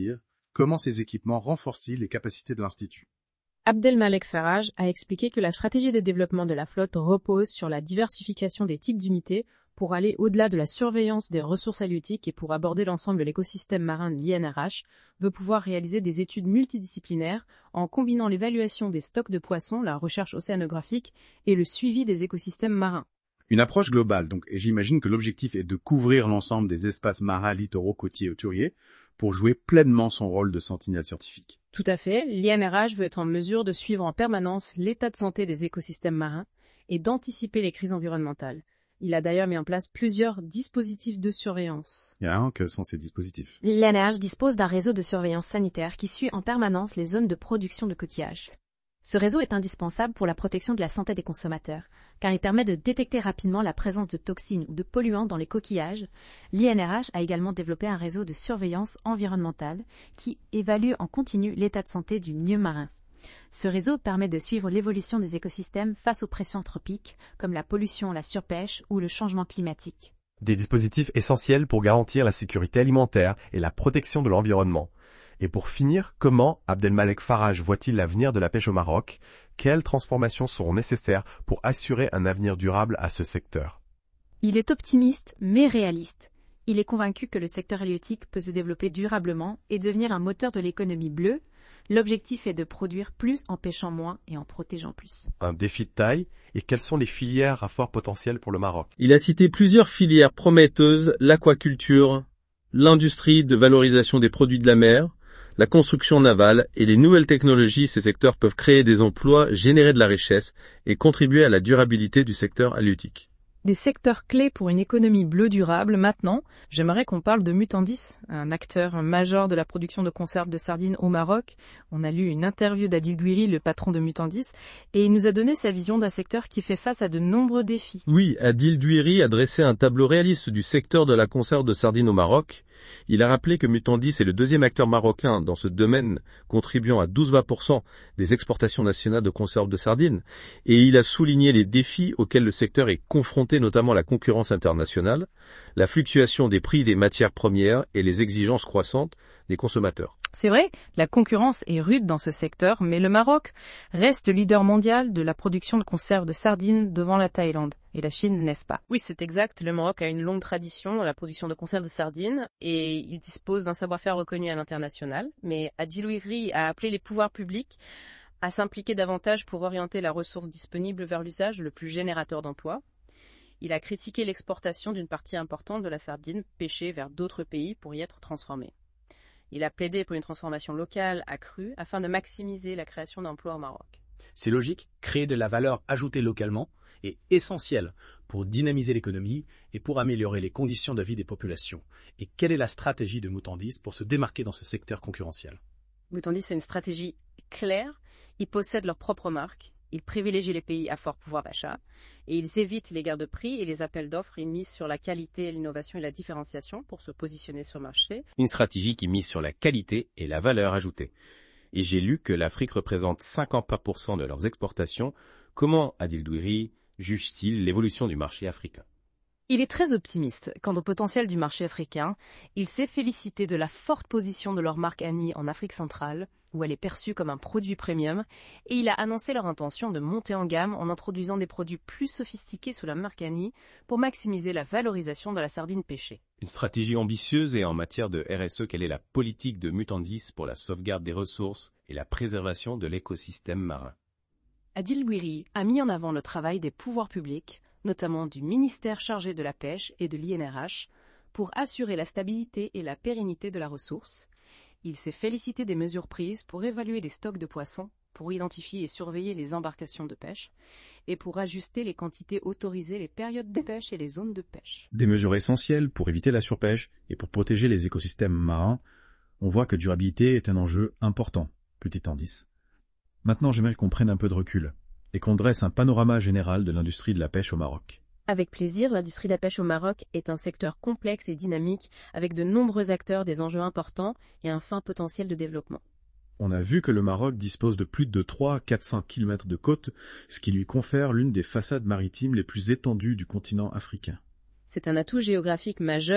Comment ces équipements renforcent-ils les capacités de l'Institut? Abdelmalek Faraj a expliqué que la stratégie de développement de la flotte repose sur la diversification des types d'unités pour aller au-delà de la surveillance des ressources halieutiques et pour aborder l'ensemble de l'écosystème marin de l'INRH, veut pouvoir réaliser des études multidisciplinaires en combinant l'évaluation des stocks de poissons, la recherche océanographique et le suivi des écosystèmes marins. Une approche globale, donc, et j'imagine que l'objectif est de couvrir l'ensemble des espaces marins, littoraux, côtiers et hauturiers pour jouer pleinement son rôle de sentinelle scientifique. Tout à fait, l'INRH veut être en mesure de suivre en permanence l'état de santé des écosystèmes marins et d'anticiper les crises environnementales. Il a d'ailleurs mis en place plusieurs dispositifs de surveillance. Quels sont ces dispositifs? L'INRH dispose d'un réseau de surveillance sanitaire qui suit en permanence les zones de production de coquillages. Ce réseau est indispensable pour la protection de la santé des consommateurs, car il permet de détecter rapidement la présence de toxines ou de polluants dans les coquillages. L'INRH a également développé un réseau de surveillance environnementale qui évalue en continu l'état de santé du milieu marin. Ce réseau permet de suivre l'évolution des écosystèmes face aux pressions anthropiques, comme la pollution, la surpêche ou le changement climatique. Des dispositifs essentiels pour garantir la sécurité alimentaire et la protection de l'environnement. Et pour finir, comment Abdelmalek Faraj voit-il l'avenir de la pêche au Maroc? Quelles transformations seront nécessaires pour assurer un avenir durable à ce secteur? Il est optimiste, mais réaliste. Il est convaincu que le secteur halieutique peut se développer durablement et devenir un moteur de l'économie bleue. L'objectif est de produire plus en pêchant moins et en protégeant plus. Un défi de taille, et quelles sont les filières à fort potentiel pour le Maroc? Il a cité plusieurs filières prometteuses, l'aquaculture, l'industrie de valorisation des produits de la mer, la construction navale et les nouvelles technologies. Ces secteurs peuvent créer des emplois, générer de la richesse et contribuer à la durabilité du secteur halieutique. Des secteurs clés pour une économie bleue durable. Maintenant, j'aimerais qu'on parle de Mutandis, un acteur majeur de la production de conserves de sardines au Maroc. On a lu une interview d'Adil Gouiri, le patron de Mutandis, et il nous a donné sa vision d'un secteur qui fait face à de nombreux défis. Oui, Adil Gouiri a dressé un tableau réaliste du secteur de la conserve de sardines au Maroc. Il a rappelé que Mutandis est le deuxième acteur marocain dans ce domaine, contribuant à 12-20% des exportations nationales de conserves de sardines, et il a souligné les défis auxquels le secteur est confronté, notamment la concurrence internationale, la fluctuation des prix des matières premières et les exigences croissantes des consommateurs. C'est vrai, la concurrence est rude dans ce secteur, mais le Maroc reste leader mondial de la production de conserves de sardines devant la Thaïlande. Et la Chine, n'est-ce pas? Oui, c'est exact. Le Maroc a une longue tradition dans la production de conserves de sardines et il dispose d'un savoir-faire reconnu à l'international. Mais Adil Gouiri a appelé les pouvoirs publics à s'impliquer davantage pour orienter la ressource disponible vers l'usage le plus générateur d'emplois. Il a critiqué l'exportation d'une partie importante de la sardine pêchée vers d'autres pays pour y être transformée. Il a plaidé pour une transformation locale accrue afin de maximiser la création d'emplois au Maroc. C'est logique, créer de la valeur ajoutée localement est essentiel pour dynamiser l'économie et pour améliorer les conditions de vie des populations. Et quelle est la stratégie de Mutandis pour se démarquer dans ce secteur concurrentiel? Mutandis a une stratégie claire. Ils possèdent leur propre marque. Ils privilégient les pays à fort pouvoir d'achat et ils évitent les guerres de prix et les appels d'offres. Ils misent sur la qualité, l'innovation et la différenciation pour se positionner sur le marché. Une stratégie qui mise sur la qualité et la valeur ajoutée. Et j'ai lu que l'Afrique représente 50% de leurs exportations. Comment Adil Gouiri juge-t-il l'évolution du marché africain? Il est très optimiste quant au potentiel du marché africain. Il s'est félicité de la forte position de leur marque Annie en Afrique centrale, où elle est perçue comme un produit premium, et il a annoncé leur intention de monter en gamme en introduisant des produits plus sophistiqués sous la marque Annie pour maximiser la valorisation de la sardine pêchée. Une stratégie ambitieuse. Et en matière de RSE, quelle est la politique de Mutandis pour la sauvegarde des ressources et la préservation de l'écosystème marin? Adil Gouiri a mis en avant le travail des pouvoirs publics, notamment du ministère chargé de la pêche et de l'INRH, pour assurer la stabilité et la pérennité de la ressource. Il s'est félicité des mesures prises pour évaluer les stocks de poissons, pour identifier et surveiller les embarcations de pêche, et pour ajuster les quantités autorisées, les périodes de pêche et les zones de pêche. Des mesures essentielles pour éviter la surpêche et pour protéger les écosystèmes marins. On voit que durabilité est un enjeu important, Mutandis. Maintenant, j'aimerais qu'on prenne un peu de recul et qu'on dresse un panorama général de l'industrie de la pêche au Maroc. Avec plaisir, l'industrie de la pêche au Maroc est un secteur complexe et dynamique avec de nombreux acteurs, des enjeux importants et un fin potentiel de développement. On a vu que le Maroc dispose de plus de 300-400 km de côte, ce qui lui confère l'une des façades maritimes les plus étendues du continent africain. C'est un atout géographique majeur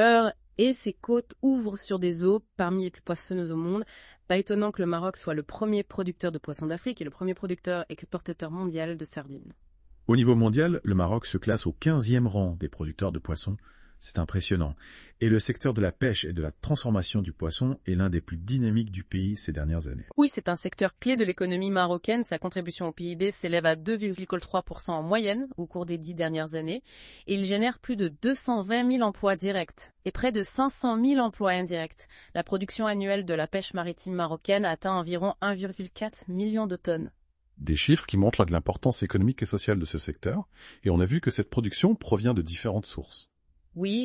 Et ses côtes ouvrent sur des eaux parmi les plus poissonneuses au monde. Pas étonnant que le Maroc soit le premier producteur de poissons d'Afrique et le premier producteur exportateur mondial de sardines. Au niveau mondial, le Maroc se classe au 15e rang des producteurs de poissons. C'est impressionnant. Et le secteur de la pêche et de la transformation du poisson est l'un des plus dynamiques du pays ces dernières années. Oui, c'est un secteur clé de l'économie marocaine. Sa contribution au PIB s'élève à 2,3% en moyenne au cours des 10 dernières années. Et il génère plus de 220 000 emplois directs et près de 500 000 emplois indirects. La production annuelle de la pêche maritime marocaine atteint environ 1,4 million de tonnes. Des chiffres qui montrent l'importance économique et sociale de ce secteur. Et on a vu que cette production provient de différentes sources. Oui,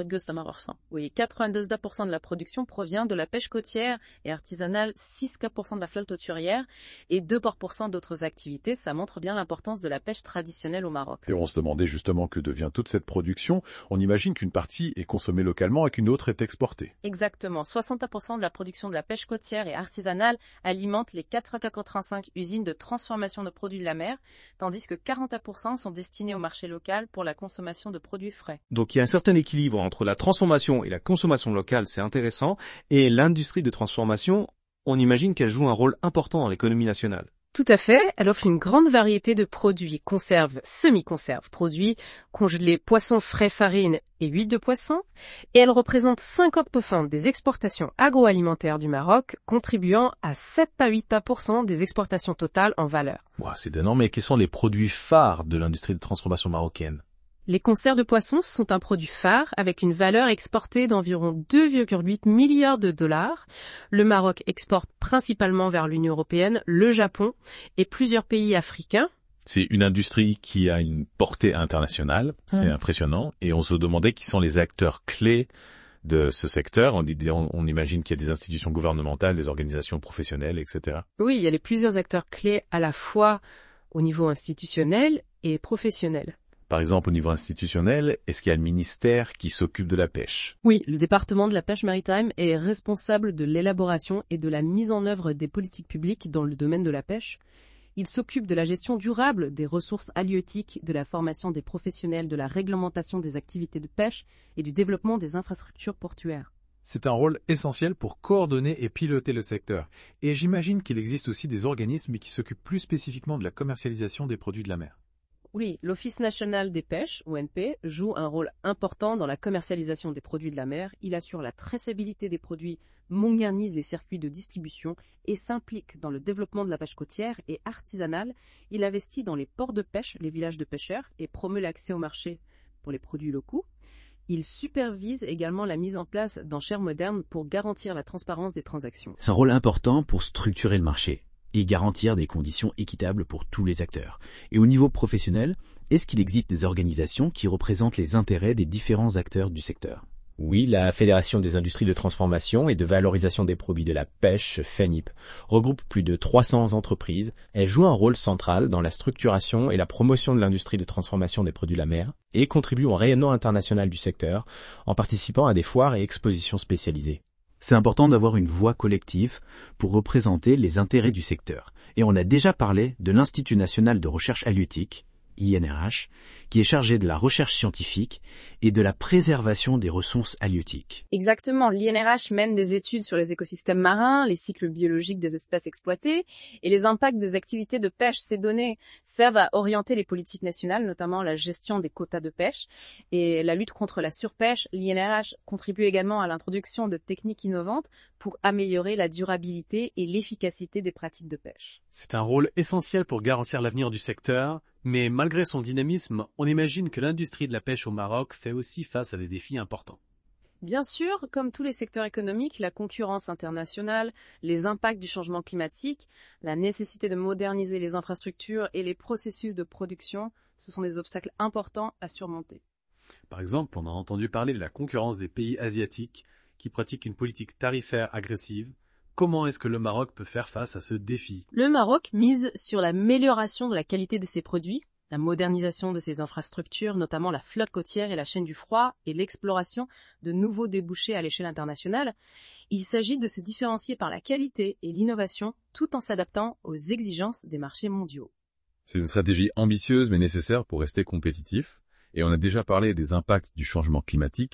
82% de la production provient de la pêche côtière et artisanale, 6% de la flotte hauturière et 2% d'autres activités. Ça montre bien l'importance de la pêche traditionnelle au Maroc. Et on se demandait justement que devient toute cette production. On imagine qu'une partie est consommée localement et qu'une autre est exportée. Exactement. 60% de la production de la pêche côtière et artisanale alimente les 485 usines de transformation de produits de la mer, tandis que 40% sont destinés au marché local pour la consommation de produits frais. Donc il y a un certain équilibre entre la transformation et la consommation locale, c'est intéressant, et l'industrie de transformation, on imagine qu'elle joue un rôle important dans l'économie nationale. Tout à fait, elle offre une grande variété de produits, conserves, semi-conserves, produits congelés, poissons frais, farine et huile de poisson, et elle représente 50% des exportations agroalimentaires du Maroc, contribuant à 7 à 8% des exportations totales en valeur. Wow, c'est énorme, mais quels sont les produits phares de l'industrie de transformation marocaine ? Les conserves de poissons sont un produit phare avec une valeur exportée d'environ 2,8 milliards de dollars. Le Maroc exporte principalement vers l'Union européenne, le Japon et plusieurs pays africains. C'est une industrie qui a une portée internationale, c'est impressionnant, et on se demandait qui sont les acteurs clés de ce secteur. On imagine qu'il y a des institutions gouvernementales, des organisations professionnelles, etc. Oui, il y a plusieurs acteurs clés à la fois au niveau institutionnel et professionnel. Par exemple, au niveau institutionnel, est-ce qu'il y a le ministère qui s'occupe de la pêche ? Oui, le département de la pêche maritime est responsable de l'élaboration et de la mise en œuvre des politiques publiques dans le domaine de la pêche. Il s'occupe de la gestion durable des ressources halieutiques, de la formation des professionnels, de la réglementation des activités de pêche et du développement des infrastructures portuaires. C'est un rôle essentiel pour coordonner et piloter le secteur. Et j'imagine qu'il existe aussi des organismes qui s'occupent plus spécifiquement de la commercialisation des produits de la mer. Oui, l'Office national des pêches, ONP, joue un rôle important dans la commercialisation des produits de la mer. Il assure la traçabilité des produits, modernise les circuits de distribution et s'implique dans le développement de la pêche côtière et artisanale. Il investit dans les ports de pêche, les villages de pêcheurs et promeut l'accès au marché pour les produits locaux. Il supervise également la mise en place d'enchères modernes pour garantir la transparence des transactions. C'est un rôle important pour structurer le marché et garantir des conditions équitables pour tous les acteurs. Et au niveau professionnel, est-ce qu'il existe des organisations qui représentent les intérêts des différents acteurs du secteur ? Oui, la Fédération des industries de transformation et de valorisation des produits de la pêche, FENIP, regroupe plus de 300 entreprises. Elle joue un rôle central dans la structuration et la promotion de l'industrie de transformation des produits de la mer et contribue au rayonnement international du secteur en participant à des foires et expositions spécialisées. C'est important d'avoir une voix collective pour représenter les intérêts du secteur. Et on a déjà parlé de l'Institut national de recherche halieutique, INRH, qui est chargé de la recherche scientifique et de la préservation des ressources halieutiques. Exactement, l'INRH mène des études sur les écosystèmes marins, les cycles biologiques des espèces exploitées et les impacts des activités de pêche. Ces données servent à orienter les politiques nationales, notamment la gestion des quotas de pêche et la lutte contre la surpêche. L'INRH contribue également à l'introduction de techniques innovantes pour améliorer la durabilité et l'efficacité des pratiques de pêche. C'est un rôle essentiel pour garantir l'avenir du secteur, mais malgré son dynamisme, on imagine que l'industrie de la pêche au Maroc fait aussi face à des défis importants. Bien sûr, comme tous les secteurs économiques, la concurrence internationale, les impacts du changement climatique, la nécessité de moderniser les infrastructures et les processus de production, ce sont des obstacles importants à surmonter. Par exemple, on a entendu parler de la concurrence des pays asiatiques qui pratiquent une politique tarifaire agressive. Comment est-ce que le Maroc peut faire face à ce défi ? Le Maroc mise sur l'amélioration de la qualité de ses produits, la modernisation de ses infrastructures, notamment la flotte côtière et la chaîne du froid, et l'exploration de nouveaux débouchés à l'échelle internationale. Il s'agit de se différencier par la qualité et l'innovation, tout en s'adaptant aux exigences des marchés mondiaux. C'est une stratégie ambitieuse mais nécessaire pour rester compétitif. Et on a déjà parlé des impacts du changement climatique,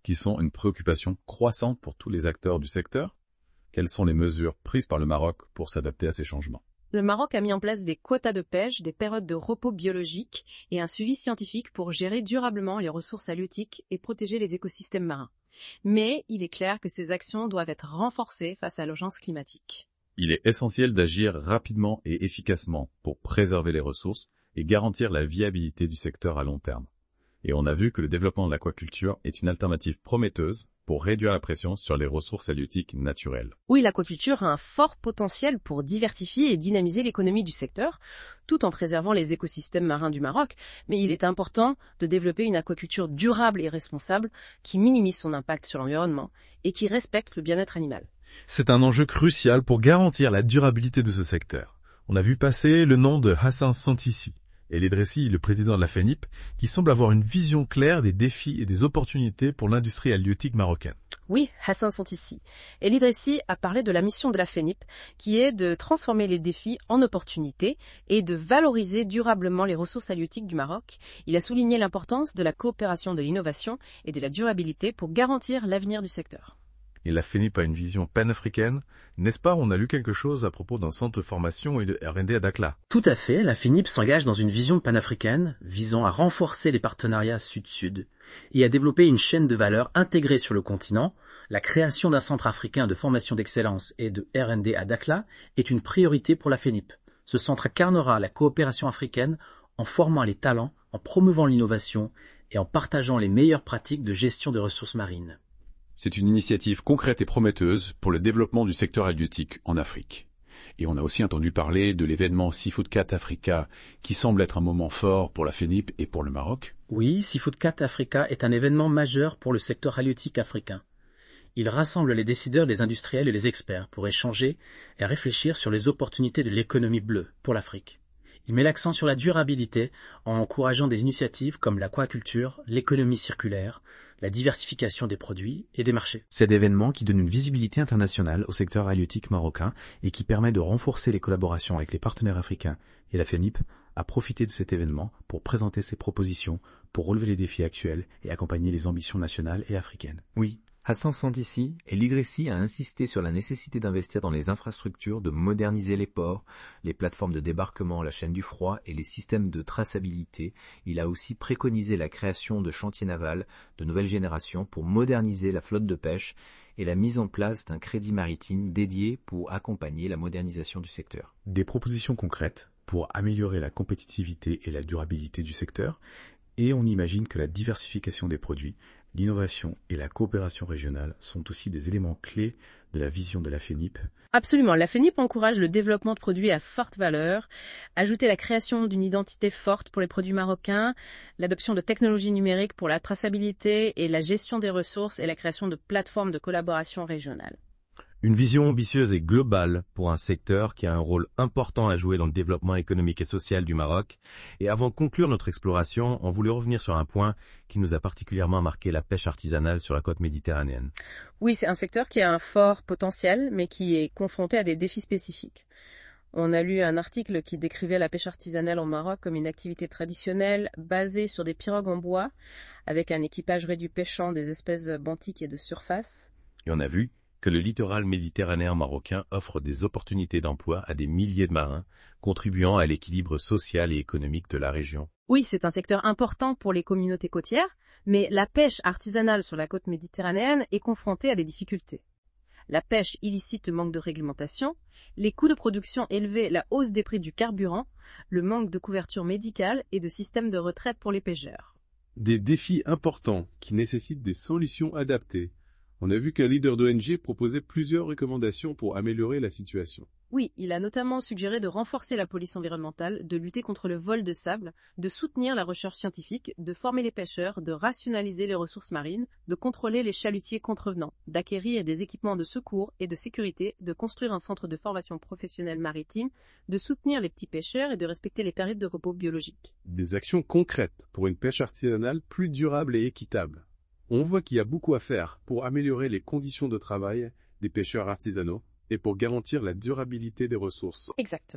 qui sont une préoccupation croissante pour tous les acteurs du secteur. Quelles sont les mesures prises par le Maroc pour s'adapter à ces changements? Le Maroc a mis en place des quotas de pêche, des périodes de repos biologique et un suivi scientifique pour gérer durablement les ressources halieutiques et protéger les écosystèmes marins. Mais il est clair que ces actions doivent être renforcées face à l'urgence climatique. Il est essentiel d'agir rapidement et efficacement pour préserver les ressources et garantir la viabilité du secteur à long terme. Et on a vu que le développement de l'aquaculture est une alternative prometteuse pour réduire la pression sur les ressources halieutiques naturelles. Oui, l'aquaculture a un fort potentiel pour diversifier et dynamiser l'économie du secteur, tout en préservant les écosystèmes marins du Maroc, mais il est important de développer une aquaculture durable et responsable qui minimise son impact sur l'environnement et qui respecte le bien-être animal. C'est un enjeu crucial pour garantir la durabilité de ce secteur. On a vu passer le nom de Hassan Santissi, El Idressi, le président de la FENIP, qui semble avoir une vision claire des défis et des opportunités pour l'industrie halieutique marocaine. Oui, Hassan Santissi. El Idressi a parlé de la mission de la FENIP, qui est de transformer les défis en opportunités et de valoriser durablement les ressources halieutiques du Maroc. Il a souligné l'importance de la coopération de l'innovation et de la durabilité pour garantir l'avenir du secteur. Et la FENIP a une vision panafricaine. N'est-ce pas, on a lu quelque chose à propos d'un centre de formation et de R&D à Dakhla? Tout à fait, la FENIP s'engage dans une vision panafricaine visant à renforcer les partenariats sud-sud et à développer une chaîne de valeur intégrée sur le continent. La création d'un centre africain de formation d'excellence et de R&D à Dakhla est une priorité pour la FENIP. Ce centre incarnera la coopération africaine en formant les talents, en promouvant l'innovation et en partageant les meilleures pratiques de gestion des ressources marines. C'est une initiative concrète et prometteuse pour le développement du secteur halieutique en Afrique. Et on a aussi entendu parler de l'événement Seafood Cat Africa, qui semble être un moment fort pour la FENIP et pour le Maroc. Oui, Seafood Cat Africa est un événement majeur pour le secteur halieutique africain. Il rassemble les décideurs, les industriels et les experts pour échanger et réfléchir sur les opportunités de l'économie bleue pour l'Afrique. Il met l'accent sur la durabilité en encourageant des initiatives comme l'aquaculture, l'économie circulaire, la diversification des produits et des marchés. Cet événement qui donne une visibilité internationale au secteur halieutique marocain et qui permet de renforcer les collaborations avec les partenaires africains, et la FENIP a profité de cet événement pour présenter ses propositions pour relever les défis actuels et accompagner les ambitions nationales et africaines. Oui. Hassan Santissi et l'Idressi a insisté sur la nécessité d'investir dans les infrastructures, de moderniser les ports, les plateformes de débarquement, la chaîne du froid et les systèmes de traçabilité. Il a aussi préconisé la création de chantiers navals de nouvelle génération pour moderniser la flotte de pêche et la mise en place d'un crédit maritime dédié pour accompagner la modernisation du secteur. Des propositions concrètes pour améliorer la compétitivité et la durabilité du secteur, et on imagine que la diversification des produits, l'innovation et la coopération régionale sont aussi des éléments clés de la vision de la FENIP. Absolument, la FENIP encourage le développement de produits à forte valeur, ajouter la création d'une identité forte pour les produits marocains, l'adoption de technologies numériques pour la traçabilité et la gestion des ressources et la création de plateformes de collaboration régionale. Une vision ambitieuse et globale pour un secteur qui a un rôle important à jouer dans le développement économique et social du Maroc. Et avant de conclure notre exploration, on voulait revenir sur un point qui nous a particulièrement marqué, la pêche artisanale sur la côte méditerranéenne. Oui, c'est un secteur qui a un fort potentiel, mais qui est confronté à des défis spécifiques. On a lu un article qui décrivait la pêche artisanale au Maroc comme une activité traditionnelle basée sur des pirogues en bois, avec un équipage réduit pêchant des espèces benthiques et de surface. Et on a vu que le littoral méditerranéen marocain offre des opportunités d'emploi à des milliers de marins, contribuant à l'équilibre social et économique de la région. Oui, c'est un secteur important pour les communautés côtières, mais la pêche artisanale sur la côte méditerranéenne est confrontée à des difficultés. La pêche illicite manque de réglementation, les coûts de production élevés, la hausse des prix du carburant, le manque de couverture médicale et de systèmes de retraite pour les pêcheurs. Des défis importants qui nécessitent des solutions adaptées. On a vu qu'un leader d'ONG proposait plusieurs recommandations pour améliorer la situation. Oui, il a notamment suggéré de renforcer la police environnementale, de lutter contre le vol de sable, de soutenir la recherche scientifique, de former les pêcheurs, de rationaliser les ressources marines, de contrôler les chalutiers contrevenants, d'acquérir des équipements de secours et de sécurité, de construire un centre de formation professionnelle maritime, de soutenir les petits pêcheurs et de respecter les périodes de repos biologiques. Des actions concrètes pour une pêche artisanale plus durable et équitable. On voit qu'il y a beaucoup à faire pour améliorer les conditions de travail des pêcheurs artisanaux et pour garantir la durabilité des ressources. Exactement.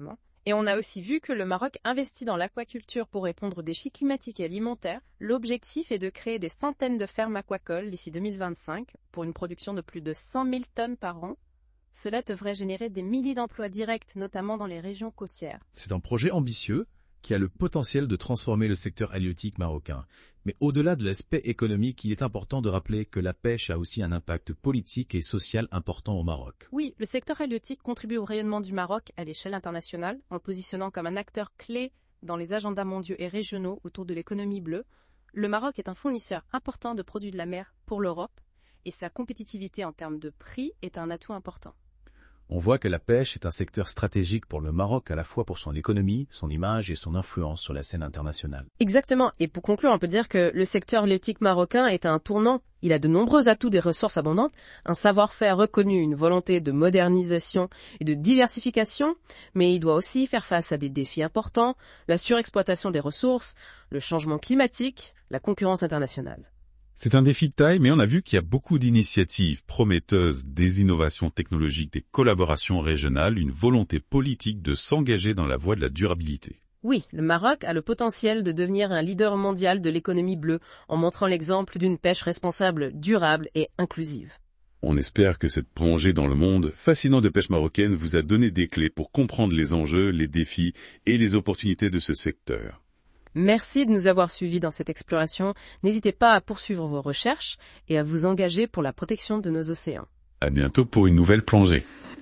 Et on a aussi vu que le Maroc investit dans l'aquaculture pour répondre aux défis climatiques et alimentaires. L'objectif est de créer des centaines de fermes aquacoles d'ici 2025 pour une production de plus de 100 000 tonnes par an. Cela devrait générer des milliers d'emplois directs, notamment dans les régions côtières. C'est un projet ambitieux qui a le potentiel de transformer le secteur halieutique marocain. Mais au-delà de l'aspect économique, il est important de rappeler que la pêche a aussi un impact politique et social important au Maroc. Oui, le secteur halieutique contribue au rayonnement du Maroc à l'échelle internationale, en le positionnant comme un acteur clé dans les agendas mondiaux et régionaux autour de l'économie bleue. Le Maroc est un fournisseur important de produits de la mer pour l'Europe, et sa compétitivité en termes de prix est un atout important. On voit que la pêche est un secteur stratégique pour le Maroc, à la fois pour son économie, son image et son influence sur la scène internationale. Exactement. Et pour conclure, on peut dire que le secteur halieutique marocain est à un tournant. Il a de nombreux atouts, des ressources abondantes, un savoir-faire reconnu, une volonté de modernisation et de diversification, mais il doit aussi faire face à des défis importants, la surexploitation des ressources, le changement climatique, la concurrence internationale. C'est un défi de taille, mais on a vu qu'il y a beaucoup d'initiatives prometteuses, des innovations technologiques, des collaborations régionales, une volonté politique de s'engager dans la voie de la durabilité. Oui, le Maroc a le potentiel de devenir un leader mondial de l'économie bleue en montrant l'exemple d'une pêche responsable, durable et inclusive. On espère que cette plongée dans le monde fascinant de pêche marocaine vous a donné des clés pour comprendre les enjeux, les défis et les opportunités de ce secteur. Merci de nous avoir suivis dans cette exploration. N'hésitez pas à poursuivre vos recherches et à vous engager pour la protection de nos océans. À bientôt pour une nouvelle plongée.